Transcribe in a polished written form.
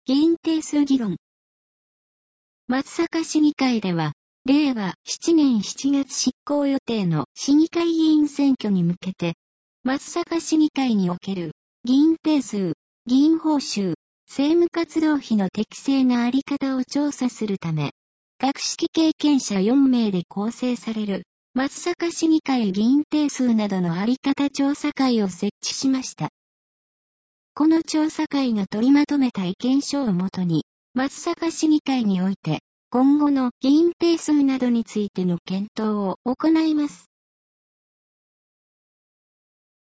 議員定数議論。松阪市議会では、令和7年7月執行予定の市議会議員選挙に向けて、松阪市議会における議員定数、議員報酬、政務活動費の適正なあり方を調査するため、学識経験者4名で構成される松阪市議会議員定数などのあり方調査会を設置しました。この調査会が取りまとめた意見書をもとに、松阪市議会において、今後の議員定数などについての検討を行います。